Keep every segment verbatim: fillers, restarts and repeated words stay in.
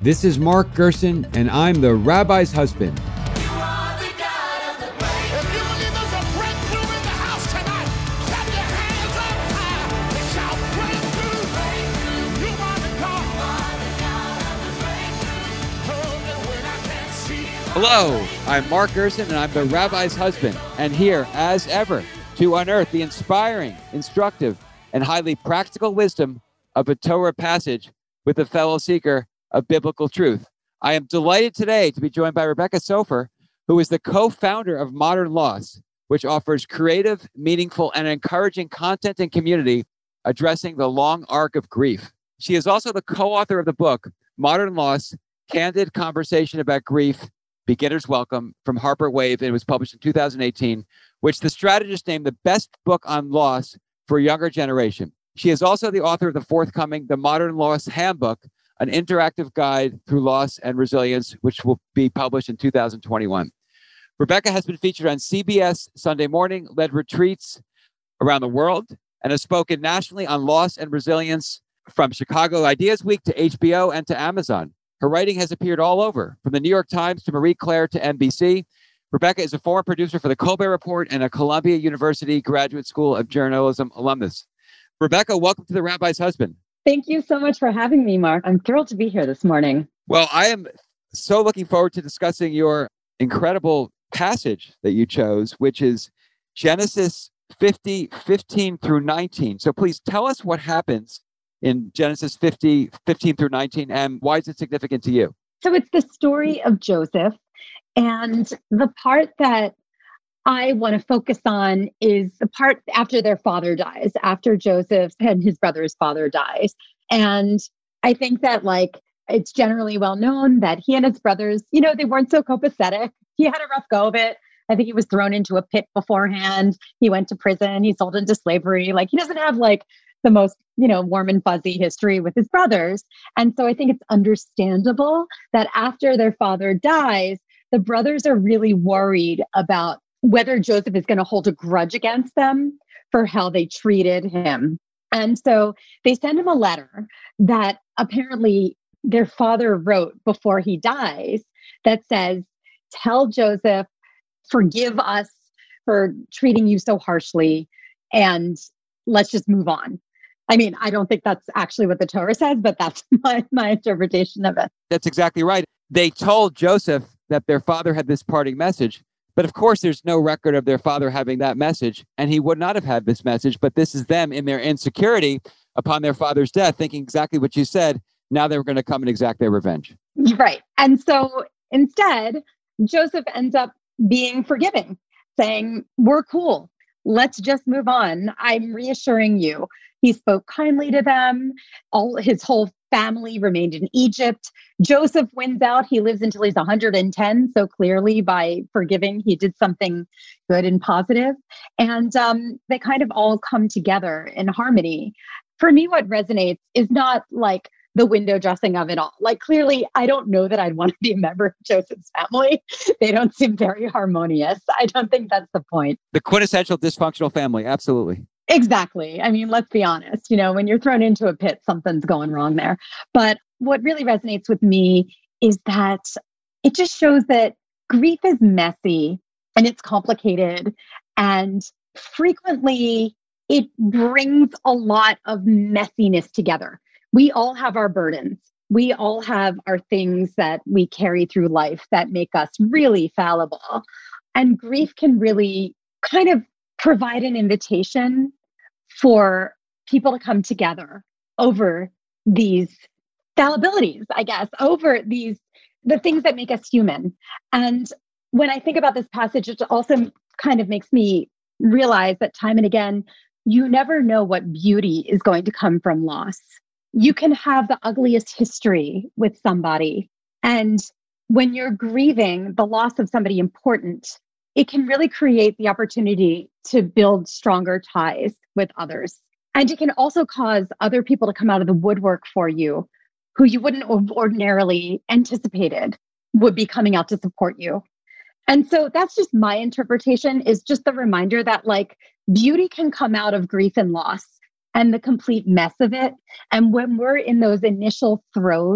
This is Mark Gerson, and I'm the Rabbi's husband. Hello, I'm Mark Gerson, and I'm the Rabbi's husband, and here, as ever, to unearth the inspiring, instructive, and highly practical wisdom of a Torah passage with a fellow seeker of biblical truth. I am delighted today to be joined by Rebecca Sofer, who is the co-founder of Modern Loss, which offers creative, meaningful, and encouraging content and community addressing the long arc of grief. She is also the co-author of the book, Modern Loss, Candid Conversation About Grief, Beginner's Welcome, from Harper Wave, and it was published in two thousand eighteen, which the strategist named the best book on loss for a younger generation. She is also the author of the forthcoming The Modern Loss Handbook, an interactive guide through loss and resilience, which will be published in two thousand twenty-one. Rebecca has been featured on C B S Sunday Morning, led retreats around the world, and has spoken nationally on loss and resilience from Chicago Ideas Week to H B O and to Amazon. Her writing has appeared all over, from the New York Times to Marie Claire to N B C. Rebecca is a former producer for the Colbert Report and a Columbia University Graduate School of Journalism alumnus. Rebecca, welcome to the Rabbi's husband. Thank you so much for having me, Mark. I'm thrilled to be here this morning. Well, I am so looking forward to discussing your incredible passage that you chose, which is Genesis fifty, fifteen through nineteen. So please tell us what happens in Genesis fifty, fifteen through nineteen, and why is it significant to you? So it's the story of Joseph. And the part that I want to focus on is the part after their father dies, after Joseph and his brother's father dies. And I think that, like, it's generally well known that he and his brothers, you know, they weren't so copacetic. He had a rough go of it. I think he was thrown into a pit beforehand. He went to prison. He sold into slavery. Like, he doesn't have, like, the most, you know, warm and fuzzy history with his brothers. And so I think it's understandable that after their father dies, the brothers are really worried about whether Joseph is going to hold a grudge against them for how they treated him. And so they send him a letter that apparently their father wrote before he dies that says, tell Joseph, forgive us for treating you so harshly, and let's just move on. I mean, I don't think that's actually what the Torah says, but that's my, my interpretation of it. That's exactly right. They told Joseph that their father had this parting message, but of course there's no record of their father having that message, and he would not have had this message, but this is them in their insecurity upon their father's death, thinking exactly what you said. Now they were going to come and exact their revenge. Right. And so instead, Joseph ends up being forgiving, saying, we're cool. Let's just move on. I'm reassuring you. He spoke kindly to them. All his whole family remained in Egypt. Joseph wins out. He lives until he's one hundred ten. So clearly, by forgiving, he did something good and positive. And um, they kind of all come together in harmony. For me, what resonates is not like the window dressing of it all. Like, clearly, I don't know that I'd want to be a member of Joseph's family. They don't seem very harmonious. I don't think that's the point. The quintessential dysfunctional family. Absolutely. Exactly. I mean, let's be honest. You know, when you're thrown into a pit, something's going wrong there. But what really resonates with me is that it just shows that grief is messy and it's complicated. And frequently, it brings a lot of messiness together. We all have our burdens. We all have our things that we carry through life that make us really fallible. And grief can really kind of provide an invitation for people to come together over these fallibilities, I guess, over these, the things that make us human. And when I think about this passage, it also kind of makes me realize that time and again, you never know what beauty is going to come from loss. You can have the ugliest history with somebody. And when you're grieving the loss of somebody important, it can really create the opportunity to build stronger ties with others. And it can also cause other people to come out of the woodwork for you who you wouldn't have ordinarily anticipated would be coming out to support you. And so that's just my interpretation, is just the reminder that, like, beauty can come out of grief and loss and the complete mess of it. And when we're in those initial throes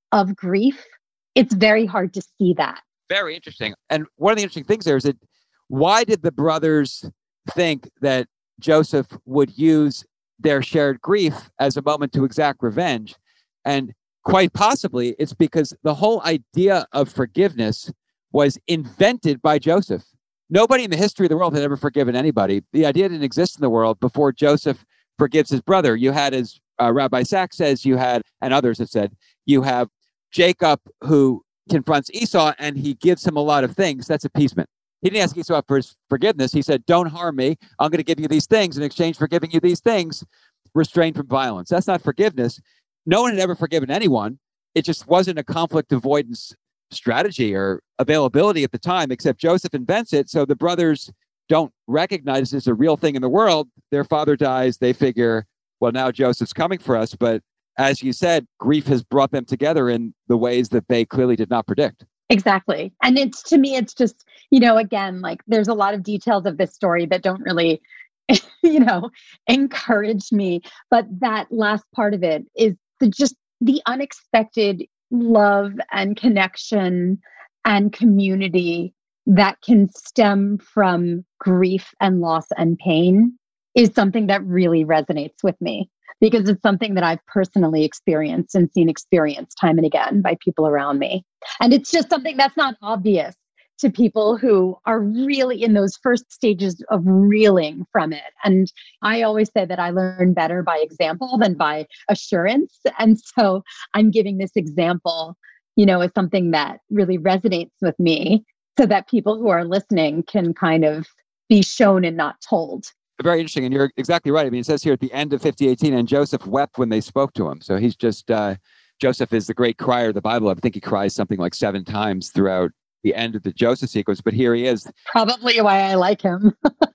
of grief, it's very hard to see that. Very interesting. And one of the interesting things there is that why did the brothers think that Joseph would use their shared grief as a moment to exact revenge? And quite possibly it's because the whole idea of forgiveness was invented by Joseph. Nobody in the history of the world had ever forgiven anybody. The idea didn't exist in the world before Joseph forgives his brother. You had, as uh, Rabbi Sacks says, you had, and others have said, you have Jacob who confronts Esau and he gives him a lot of things. That's appeasement. He didn't ask Esau for his forgiveness. He said, don't harm me. I'm going to give you these things in exchange for giving you these things. Restrain from violence. That's not forgiveness. No one had ever forgiven anyone. It just wasn't a conflict avoidance strategy or availability at the time, except Joseph invents it. So the brothers don't recognize this as a real thing in the world. Their father dies. They figure, well, now Joseph's coming for us. But as you said, grief has brought them together in the ways that they clearly did not predict. Exactly. And it's, to me, it's just, you know, again, like there's a lot of details of this story that don't really, you know, encourage me. But that last part of it is the, just the unexpected love and connection and community that can stem from grief and loss and pain is something that really resonates with me, because it's something that I've personally experienced and seen experienced time and again by people around me. And it's just something that's not obvious to people who are really in those first stages of reeling from it. And I always say that I learn better by example than by assurance. And so I'm giving this example, you know, as something that really resonates with me so that people who are listening can kind of be shown and not told. Very interesting. And you're exactly right. I mean, it says here at the end of fifty eighteen, and Joseph wept when they spoke to him. So he's just, uh, Joseph is the great crier of the Bible. I think he cries something like seven times throughout the end of the Joseph sequence, but here he is. Probably why I like him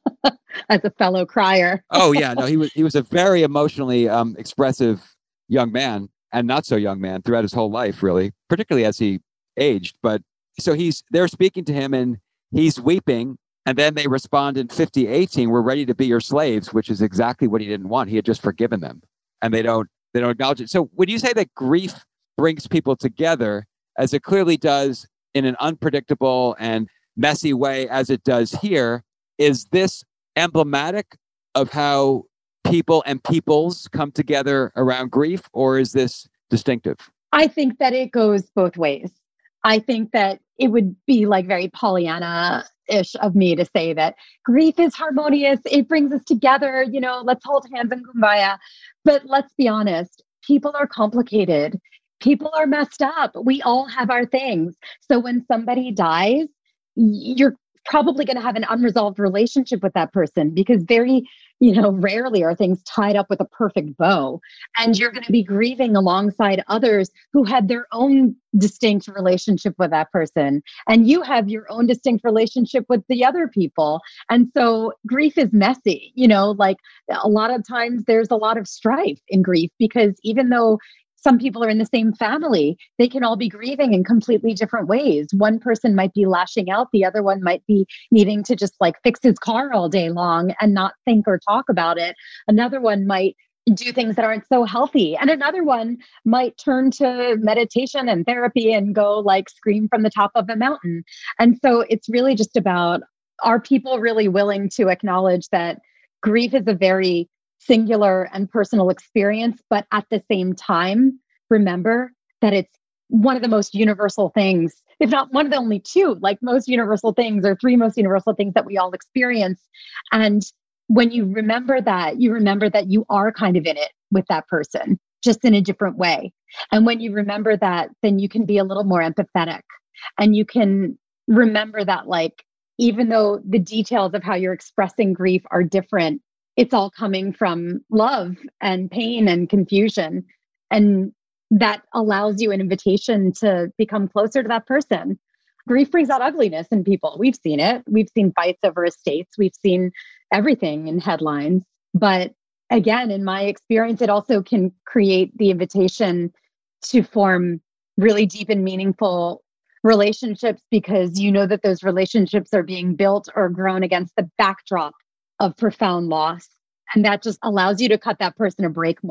as a fellow crier. Oh yeah, no, he was, he was a very emotionally um, expressive young man, and not so young man throughout his whole life, really, particularly as he aged. But so he's, they're speaking to him and he's weeping. And then they respond in fifty eighteen, we're ready to be your slaves, which is exactly what he didn't want. He had just forgiven them and they don't, they don't acknowledge it. So when you say that grief brings people together, as it clearly does in an unpredictable and messy way, as it does here, is this emblematic of how people and peoples come together around grief, or is this distinctive? I think that it goes both ways. I think that it would be like very Pollyanna-ish of me to say that grief is harmonious. It brings us together. You know, let's hold hands and kumbaya. But let's be honest, people are complicated. People are messed up. We all have our things. So when somebody dies, you're probably going to have an unresolved relationship with that person, because very, you know, rarely are things tied up with a perfect bow. And you're going to be grieving alongside others who had their own distinct relationship with that person. And you have your own distinct relationship with the other people. And so grief is messy, you know, like a lot of times there's a lot of strife in grief, because even though some people are in the same family, they can all be grieving in completely different ways. One person might be lashing out. The other one might be needing to just like fix his car all day long and not think or talk about it. Another one might do things that aren't so healthy. And another one might turn to meditation and therapy and go like scream from the top of a mountain. And so it's really just about, are people really willing to acknowledge that grief is a very singular and personal experience, but at the same time, remember that it's one of the most universal things, if not one of the only two, like most universal things or three most universal things that we all experience. And when you remember that, you remember that you are kind of in it with that person, just in a different way. And when you remember that, then you can be a little more empathetic, and you can remember that, like, even though the details of how you're expressing grief are different, it's all coming from love and pain and confusion. And that allows you an invitation to become closer to that person. Grief brings out ugliness in people. We've seen it. We've seen fights over estates. We've seen everything in headlines. But again, in my experience, it also can create the invitation to form really deep and meaningful relationships, because you know that those relationships are being built or grown against the backdrop of profound loss. And that just allows you to cut that person a break more.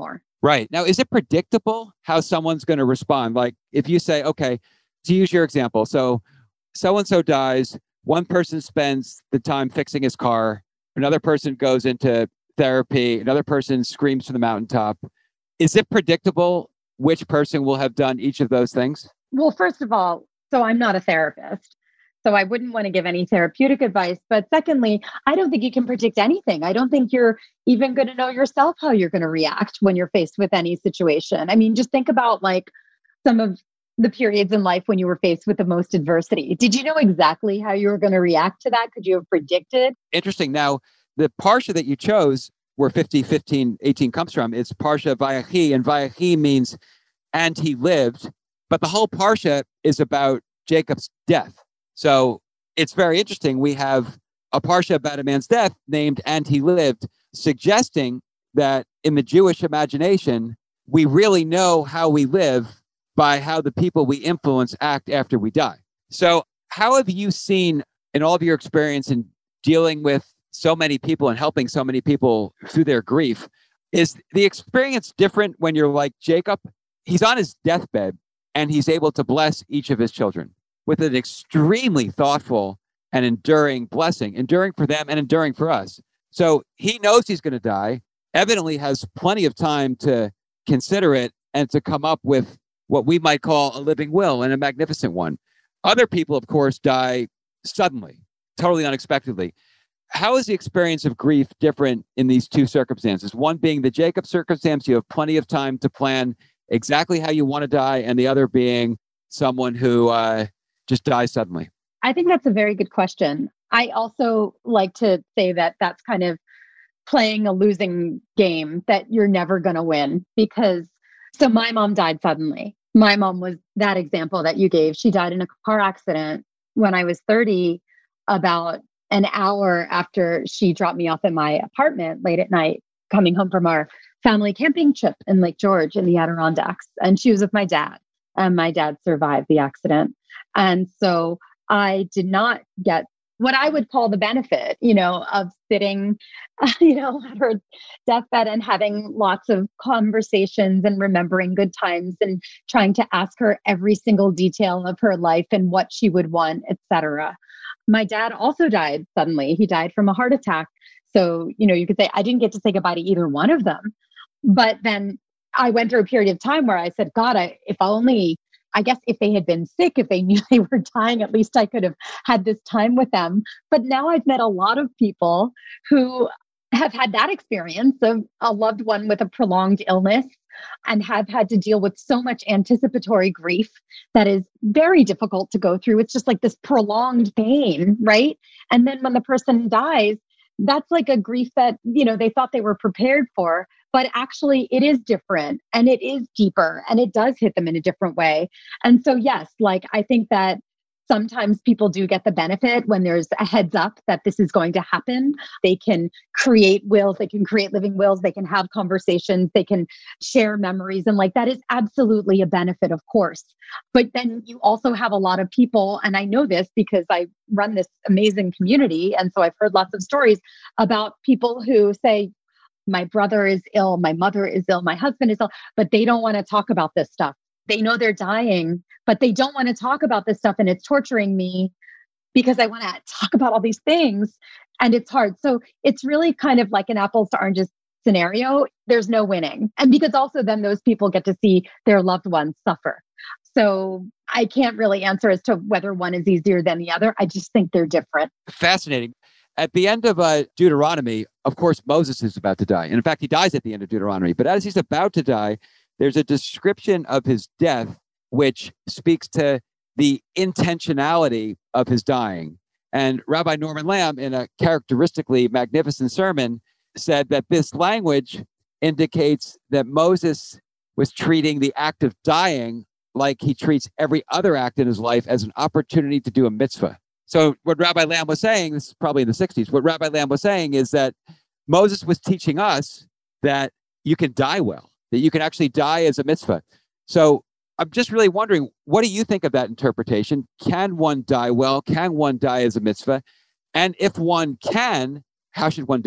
Right. Now, is it predictable how someone's going to respond? Like if you say, okay, to use your example, so so-and-so dies, one person spends the time fixing his car, another person goes into therapy, another person screams from the mountaintop. Is it predictable which person will have done each of those things? Well, first of all, so I'm not a therapist, so I wouldn't want to give any therapeutic advice. But secondly, I don't think you can predict anything. I don't think you're even going to know yourself how you're going to react when you're faced with any situation. I mean, just think about like some of the periods in life when you were faced with the most adversity. Did you know exactly how you were going to react to that? Could you have predicted? Interesting. Now, the Parsha that you chose, where fifty, fifteen, eighteen comes from, is Parsha Vayechi, and Vayechi means, and he lived. But the whole Parsha is about Jacob's death. So it's very interesting. We have a Parsha about a man's death named And He Lived, suggesting that in the Jewish imagination, we really know how we live by how the people we influence act after we die. So how have you seen in all of your experience in dealing with so many people and helping so many people through their grief, is the experience different when you're like Jacob? He's on his deathbed and he's able to bless each of his children with an extremely thoughtful and enduring blessing, enduring for them and enduring for us. So he knows he's going to die, evidently has plenty of time to consider it and to come up with what we might call a living will, and a magnificent one. Other people, of course, die suddenly, totally unexpectedly. How is the experience of grief different in these two circumstances? One being the Jacob circumstance, you have plenty of time to plan exactly how you want to die, and the other being someone who uh, just dies suddenly. I think that's a very good question. I also like to say that that's kind of playing a losing game that you're never going to win, because so my mom died suddenly. My mom was that example that you gave. She died in a car accident when I was thirty, about an hour after she dropped me off in my apartment late at night, coming home from our family camping trip in Lake George in the Adirondacks. And she was with my dad, and my dad survived the accident. And so I did not get what I would call the benefit, you know, of sitting, uh, you know, at her deathbed and having lots of conversations and remembering good times and trying to ask her every single detail of her life and what she would want, et cetera. My dad also died suddenly. He died from a heart attack. So, you know, you could say I didn't get to say goodbye to either one of them. But then I went through a period of time where I said, God, I, if only I guess if they had been sick, if they knew they were dying, at least I could have had this time with them. But now I've met a lot of people who have had that experience of a loved one with a prolonged illness and have had to deal with so much anticipatory grief that is very difficult to go through. It's just like this prolonged pain, right? And then when the person dies, that's like a grief that, you know, they thought they were prepared for, but actually it is different and it is deeper and it does hit them in a different way. And so, yes, like I think that sometimes people do get the benefit when there's a heads up that this is going to happen. They can create wills, they can create living wills, they can have conversations, they can share memories. And like that is absolutely a benefit, of course. But then you also have a lot of people, and I know this because I run this amazing community. And so I've heard lots of stories about people who say, my brother is ill, my mother is ill, my husband is ill, but they don't want to talk about this stuff. They know they're dying, but they don't want to talk about this stuff. And it's torturing me because I want to talk about all these things. And it's hard. So it's really kind of like an apples to oranges scenario. There's no winning. And because also then those people get to see their loved ones suffer. So I can't really answer as to whether one is easier than the other. I just think they're different. Fascinating. At the end of uh, Deuteronomy, of course, Moses is about to die. And in fact, he dies at the end of Deuteronomy. But as he's about to die, there's a description of his death, which speaks to the intentionality of his dying. And Rabbi Norman Lamb, in a characteristically magnificent sermon, said that this language indicates that Moses was treating the act of dying like he treats every other act in his life as an opportunity to do a mitzvah. So what Rabbi Lamb was saying, this is probably in the sixties, what Rabbi Lamb was saying is that Moses was teaching us that you can die well, that you can actually die as a mitzvah. So I'm just really wondering, what do you think of that interpretation? Can one die well? Can one die as a mitzvah? And if one can, how should one do it?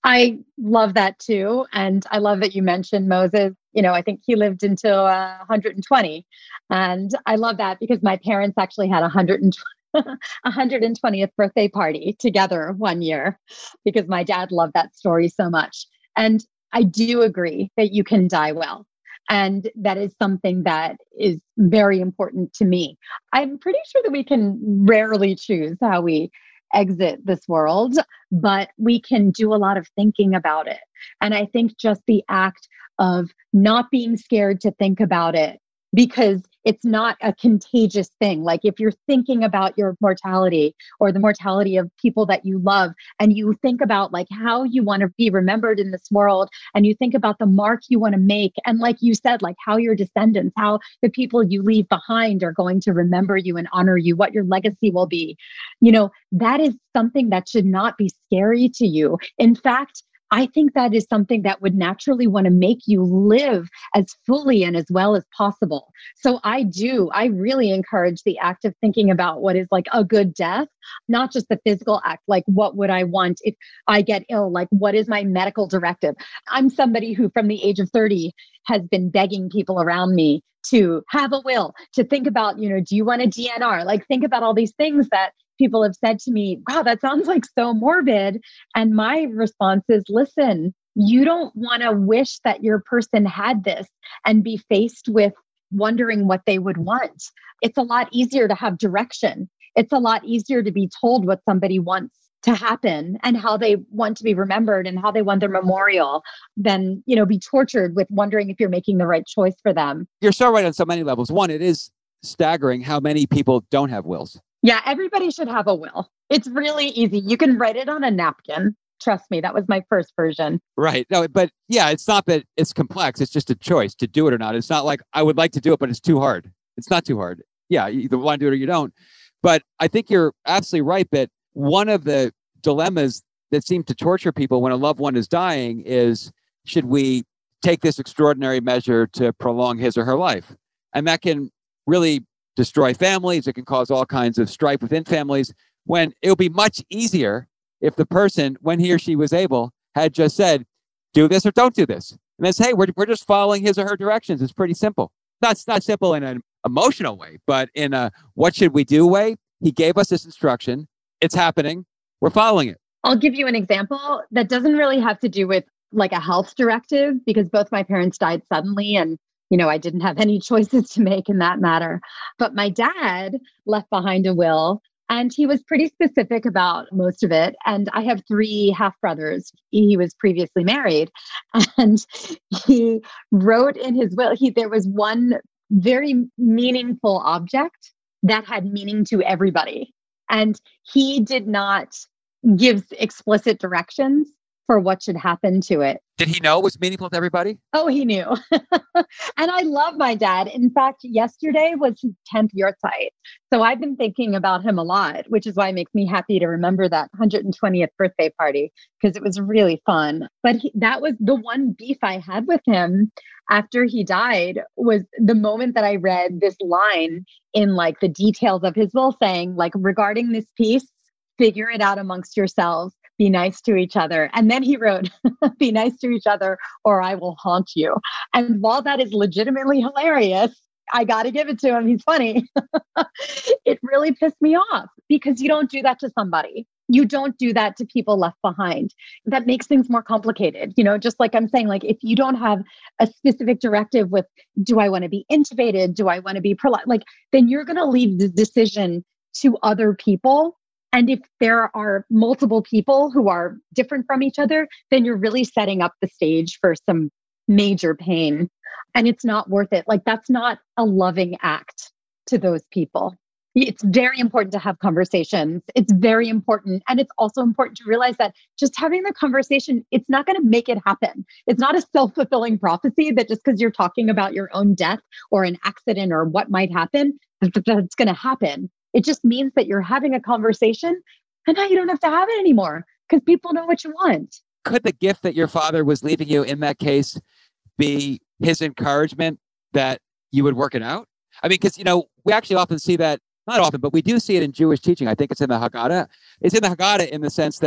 I love that too. And I love that you mentioned Moses. You know, I think he lived until uh, one hundred twenty. And I love that because my parents actually had a one hundred twenty one hundred twentieth birthday party together one year because my dad loved that story so much. And I do agree that you can die well. And that is something that is very important to me. I'm pretty sure that we can rarely choose how we exit this world, but we can do a lot of thinking about it. And I think just the act of not being scared to think about it, because it's not a contagious thing. Like if you're thinking about your mortality or the mortality of people that you love, and you think about like how you want to be remembered in this world, and you think about the mark you want to make, and like you said, like how your descendants, how the people you leave behind are going to remember you and honor you, what your legacy will be, you know, that is something that should not be scary to you. In fact, I think that is something that would naturally want to make you live as fully and as well as possible. So I do, I really encourage the act of thinking about what is like a good death, not just the physical act, like what would I want if I get ill? Like what is my medical directive? I'm somebody who from the age of thirty has been begging people around me to have a will, to think about, you know, do you want a D N R? Like think about all these things that people have said to me, wow, that sounds like so morbid. And my response is, listen, you don't want to wish that your person had this and be faced with wondering what they would want. It's a lot easier to have direction. It's a lot easier to be told what somebody wants to happen and how they want to be remembered and how they want their memorial than, you know, be tortured with wondering if you're making the right choice for them. You're so right on so many levels. One, it is staggering how many people don't have wills. Yeah, everybody should have a will. It's really easy. You can write it on a napkin. Trust me, that was my first version. Right. No, but yeah, it's not that it's complex. It's just a choice to do it or not. It's not like I would like to do it, but it's too hard. It's not too hard. Yeah, you either want to do it or you don't. But I think you're absolutely right that one of the dilemmas that seem to torture people when a loved one is dying is, should we take this extraordinary measure to prolong his or her life? And that can really destroy families. It can cause all kinds of strife within families, when it would be much easier if the person, when he or she was able, had just said, do this or don't do this. And then say, hey, we're, we're just following his or her directions. It's pretty simple. That's not simple in an emotional way, but in a what should we do way. He gave us this instruction. It's happening. We're following it. I'll give you an example that doesn't really have to do with like a health directive, because both my parents died suddenly and you know, I didn't have any choices to make in that matter. But my dad left behind a will, and he was pretty specific about most of it. And I have three half brothers. He was previously married, and he wrote in his will, he, there was one very meaningful object that had meaning to everybody. And he did not give explicit directions for what should happen to it. Did he know it was meaningful to everybody? Oh, he knew. And I love my dad. In fact, yesterday was his tenth yahrzeit. So I've been thinking about him a lot, which is why it makes me happy to remember that one hundred twentieth birthday party, because it was really fun. But he, that was the one beef I had with him after he died, was the moment that I read this line in like the details of his will saying, like, regarding this piece, figure it out amongst yourselves. Be nice to each other. And then he wrote, be nice to each other or I will haunt you. And while that is legitimately hilarious, I got to give it to him. He's funny. It really pissed me off because you don't do that to somebody. You don't do that to people left behind. That makes things more complicated. You know, just like I'm saying, like if you don't have a specific directive with, do I want to be intubated? Do I want to be pro? Like, then you're going to leave the decision to other people. And if there are multiple people who are different from each other, then you're really setting up the stage for some major pain. And it's not worth it. Like, that's not a loving act to those people. It's very important to have conversations. It's very important. And it's also important to realize that just having the conversation, it's not going to make it happen. It's not a self-fulfilling prophecy that just because you're talking about your own death or an accident or what might happen, that's going to happen. It just means that you're having a conversation and now you don't have to have it anymore because people know what you want. Could the gift that your father was leaving you in that case be his encouragement that you would work it out? I mean, because, you know, we actually often see that, not often, but we do see it in Jewish teaching. I think it's in the Haggadah. It's in the Haggadah in the sense that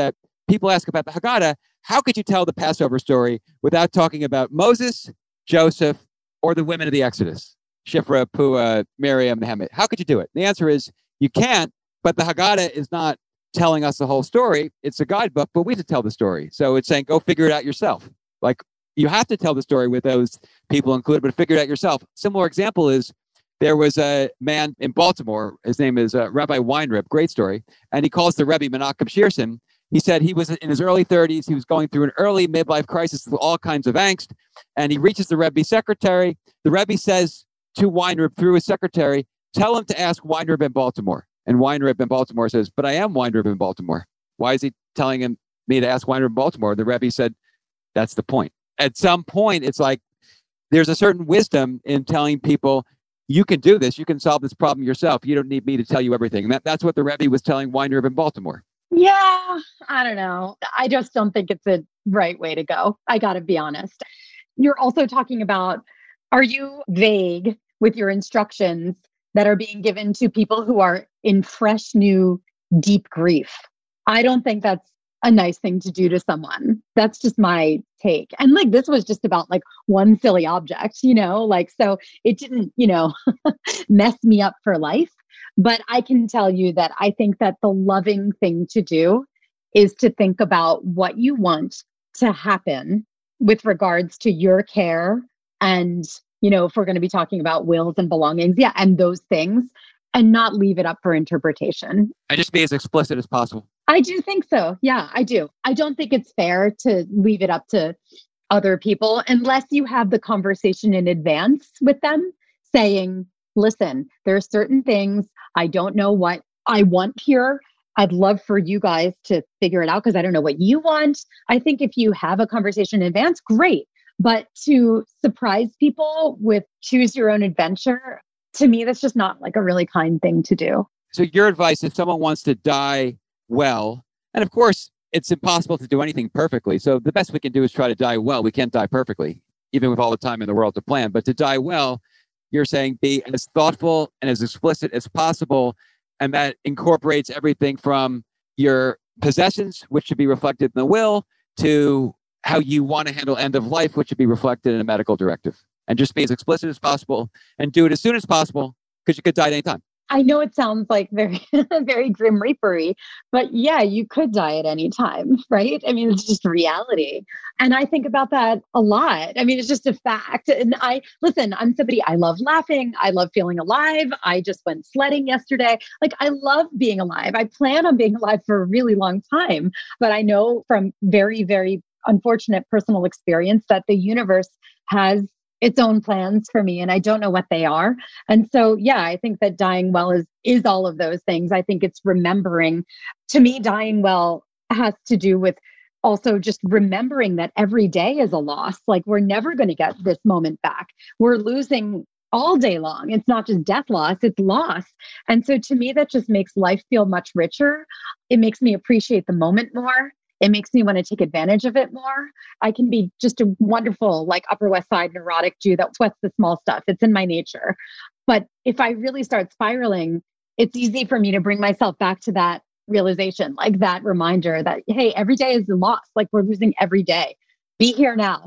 people ask about the Haggadah, how could you tell the Passover story without talking about Moses, Joseph, or the women of the Exodus? Shiphrah, Puah, Miriam, Nehemiah. How could you do it? The answer is you can't, but the Haggadah is not telling us the whole story. It's a guidebook, but we have to tell the story. So it's saying, go figure it out yourself. Like, you have to tell the story with those people included, but figure it out yourself. Similar example is there was a man in Baltimore. His name is uh, Rabbi Weinrib. Great story. And he calls the Rebbe Menachem Shearson. He said he was in his early thirties. He was going through an early midlife crisis with all kinds of angst. And he reaches the Rebbe's secretary. The Rebbe says to Weinrib through his secretary, tell him to ask Weinrib in Baltimore. And Weinrib in Baltimore says, but I am Weinrib in Baltimore. Why is he telling him me to ask Weinrib in Baltimore? The Rebbe said, that's the point. At some point, it's like there's a certain wisdom in telling people, you can do this. You can solve this problem yourself. You don't need me to tell you everything. And that, that's what the Rebbe was telling Weinrib in Baltimore. Yeah, I don't know. I just don't think it's a right way to go. I got to be honest. You're also talking about, are you vague with your instructions that are being given to people who are in fresh, new, deep grief? I don't think that's a nice thing to do to someone. That's just my take. And like, this was just about like one silly object, you know, like, so it didn't, you know, mess me up for life. But I can tell you that I think that the loving thing to do is to think about what you want to happen with regards to your care. And, you know, if we're going to be talking about wills and belongings, yeah, and those things, and not leave it up for interpretation. And just be as explicit as possible. I do think so. Yeah, I do. I don't think it's fair to leave it up to other people unless you have the conversation in advance with them saying, listen, there are certain things I don't know what I want here. I'd love for you guys to figure it out because I don't know what you want. I think if you have a conversation in advance, great. But to surprise people with choose your own adventure, to me, that's just not like a really kind thing to do. So your advice, if someone wants to die well, and of course, it's impossible to do anything perfectly. So the best we can do is try to die well. We can't die perfectly, even with all the time in the world to plan. But to die well, you're saying be as thoughtful and as explicit as possible. And that incorporates everything from your possessions, which should be reflected in the will, to how you want to handle end of life, which should be reflected in a medical directive. And just be as explicit as possible and do it as soon as possible because you could die at any time. I know it sounds like very, very grim reapery, but yeah, you could die at any time, right? I mean, it's just reality. And I think about that a lot. I mean, it's just a fact. And I, listen, I'm somebody, I love laughing. I love feeling alive. I just went sledding yesterday. Like, I love being alive. I plan on being alive for a really long time. But I know from very, very unfortunate personal experience that the universe has its own plans for me, and I don't know what they are. And so, yeah, I think that dying well is is all of those things. I think it's remembering. To me, dying well has to do with also just remembering that every day is a loss. Like, we're never going to get this moment back. We're losing all day long. It's not just death loss, it's loss. And so to me, that just makes life feel much richer. It makes me appreciate the moment more. It makes me want to take advantage of it more. I can be just a wonderful, like, Upper West Side neurotic Jew that sweats the small stuff. It's in my nature. But if I really start spiraling, it's easy for me to bring myself back to that realization, like that reminder that, hey, every day is a loss. Like, we're losing every day. Be here now.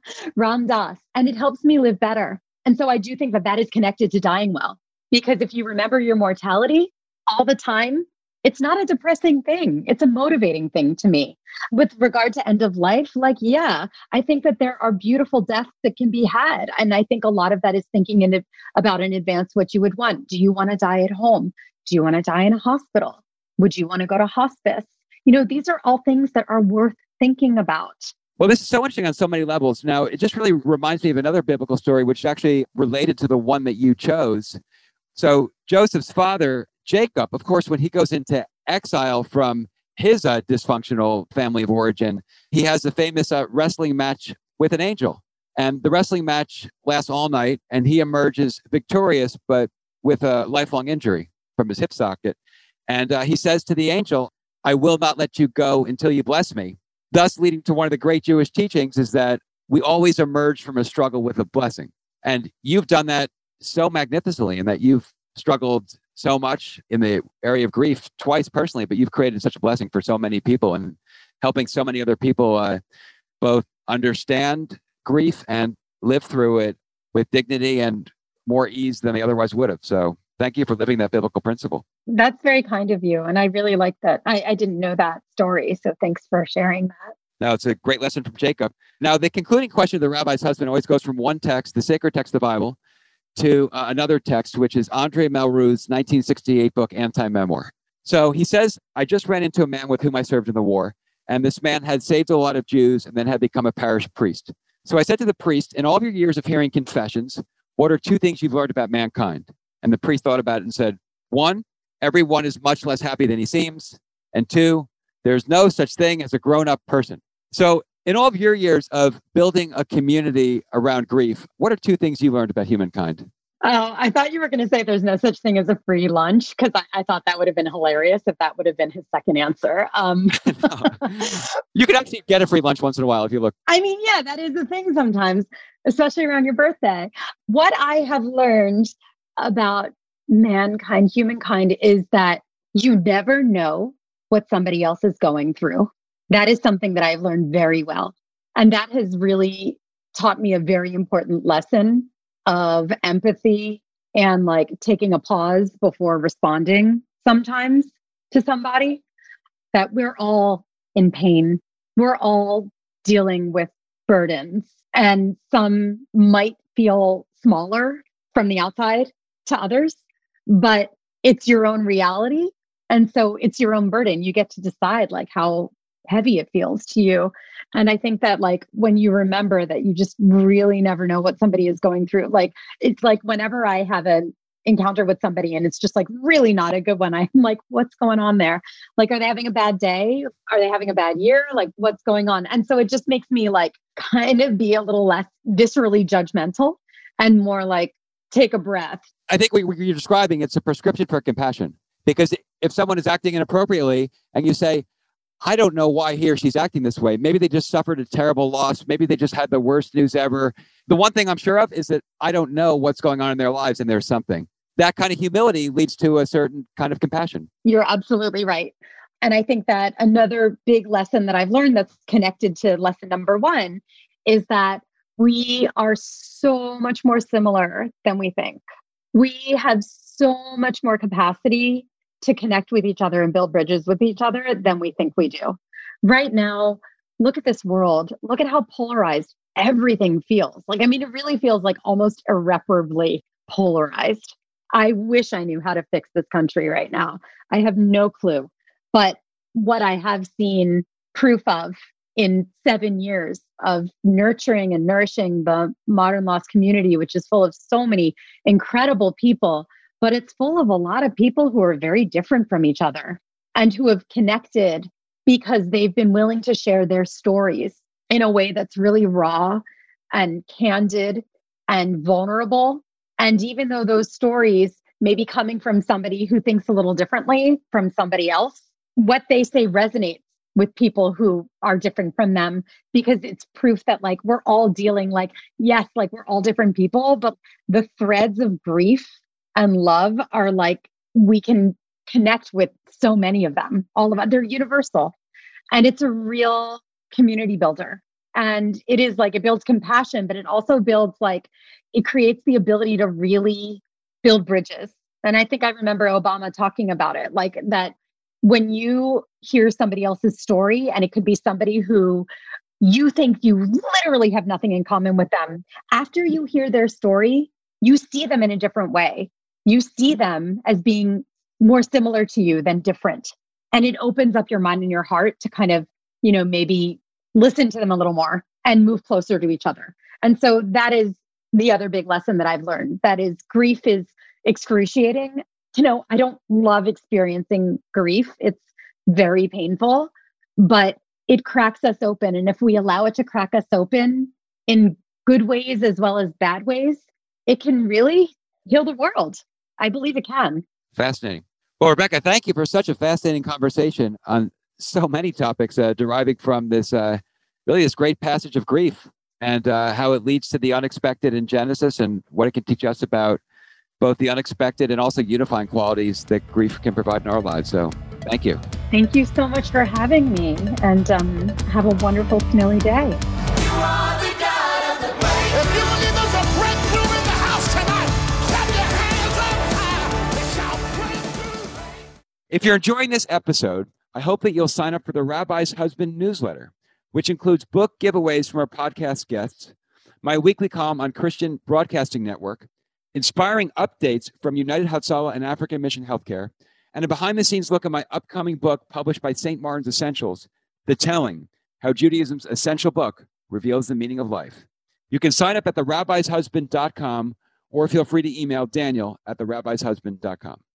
Ram Dass. And it helps me live better. And so I do think that that is connected to dying well. Because if you remember your mortality all the time, it's not a depressing thing. It's a motivating thing to me. With regard to end of life, like, yeah, I think that there are beautiful deaths that can be had. And I think a lot of that is thinking in, about in advance what you would want. Do you want to die at home? Do you want to die in a hospital? Would you want to go to hospice? You know, these are all things that are worth thinking about. Well, this is so interesting on so many levels. Now, it just really reminds me of another biblical story, which is actually related to the one that you chose. So Joseph's father, Jacob, of course, when he goes into exile from his uh, dysfunctional family of origin, he has a famous uh, wrestling match with an angel. And the wrestling match lasts all night, and he emerges victorious, but with a lifelong injury from his hip socket. And uh, he says to the angel, I will not let you go until you bless me. Thus leading to one of the great Jewish teachings is that we always emerge from a struggle with a blessing. And you've done that so magnificently, in that you've struggled so much in the area of grief twice personally, but you've created such a blessing for so many people. And helping so many other people uh, both understand grief and live through it with dignity and more ease than they otherwise would have. So thank you for living that biblical principle. That's very kind of you. And I really like that. I, I didn't know that story. So thanks for sharing that. Now, it's a great lesson from Jacob. Now, the concluding question of the rabbi's husband always goes from one text, the sacred text of the Bible, to uh, another text, which is Andre Malraux's nineteen sixty-eight book, Anti-Memoir. So he says, I just ran into a man with whom I served in the war, and this man had saved a lot of Jews and then had become a parish priest. So I said to the priest, in all of your years of hearing confessions, what are two things you've learned about mankind? And the priest thought about it and said, one, everyone is much less happy than he seems. And two, there's no such thing as a grown-up person. So in all of your years of building a community around grief, what are two things you learned about humankind? Oh, I thought you were going to say there's no such thing as a free lunch, because I, I thought that would have been hilarious if that would have been his second answer. Um, no. You could actually get a free lunch once in a while if you look. I mean, yeah, that is the thing sometimes, especially around your birthday. What I have learned about mankind, humankind, is that you never know what somebody else is going through. That is something that I've learned very well. And that has really taught me a very important lesson of empathy and like taking a pause before responding sometimes to somebody, that we're all in pain. We're all dealing with burdens, and some might feel smaller from the outside to others, but it's your own reality. And so it's your own burden. You get to decide like how heavy it feels to you. And I think that like when you remember that you just really never know what somebody is going through, like it's like whenever I have an encounter with somebody and it's just like really not a good one, I'm like, what's going on there? Like, are they having a bad day? Are they having a bad year? Like, what's going on? And so it just makes me like kind of be a little less viscerally judgmental and more like take a breath. I think what you're describing, it's a prescription for compassion. Because if someone is acting inappropriately and you say, I don't know why he or she's acting this way. Maybe they just suffered a terrible loss. Maybe they just had the worst news ever. The one thing I'm sure of is that I don't know what's going on in their lives and there's something. That kind of humility leads to a certain kind of compassion. You're absolutely right. And I think that another big lesson that I've learned that's connected to lesson number one is that we are so much more similar than we think. We have so much more capacity to connect with each other and build bridges with each other than we think we do. Right now, look at this world. Look at how polarized everything feels. Like, I mean, it really feels like almost irreparably polarized. I wish I knew how to fix this country right now. I have no clue. But what I have seen proof of in seven years of nurturing and nourishing the modern loss community, which is full of so many incredible people, but it's full of a lot of people who are very different from each other and who have connected because they've been willing to share their stories in a way that's really raw and candid and vulnerable. And even though those stories may be coming from somebody who thinks a little differently from somebody else, what they say resonates with people who are different from them, because it's proof that like we're all dealing like, yes, like we're all different people, but the threads of grief and love are like, we can connect with so many of them, all of them. They're universal. And it's a real community builder. And it is like, it builds compassion, but it also builds like, it creates the ability to really build bridges. And I think I remember Obama talking about it, like that when you hear somebody else's story, and it could be somebody who you think you literally have nothing in common with them, after you hear their story, you see them in a different way. You see them as being more similar to you than different. And it opens up your mind and your heart to kind of, you know, maybe listen to them a little more and move closer to each other. And so that is the other big lesson that I've learned. That is, grief is excruciating. You know, I don't love experiencing grief. It's very painful, but it cracks us open. And if we allow it to crack us open in good ways as well as bad ways, it can really heal the world. I believe it can. Fascinating. Well, Rebecca, thank you for such a fascinating conversation on so many topics uh, deriving from this, uh, really this great passage of grief and uh, how it leads to the unexpected in Genesis and what it can teach us about both the unexpected and also unifying qualities that grief can provide in our lives. So thank you. Thank you so much for having me, and um, have a wonderful snowy day. If you're enjoying this episode, I hope that you'll sign up for the Rabbi's Husband newsletter, which includes book giveaways from our podcast guests, my weekly column on Christian Broadcasting Network, inspiring updates from United Hatzalah and African Mission Healthcare, and a behind-the-scenes look at my upcoming book published by Saint Martin's Essentials, The Telling, How Judaism's Essential Book Reveals the Meaning of Life. You can sign up at the rabbis husband dot com or feel free to email Daniel at the rabbis husband dot com.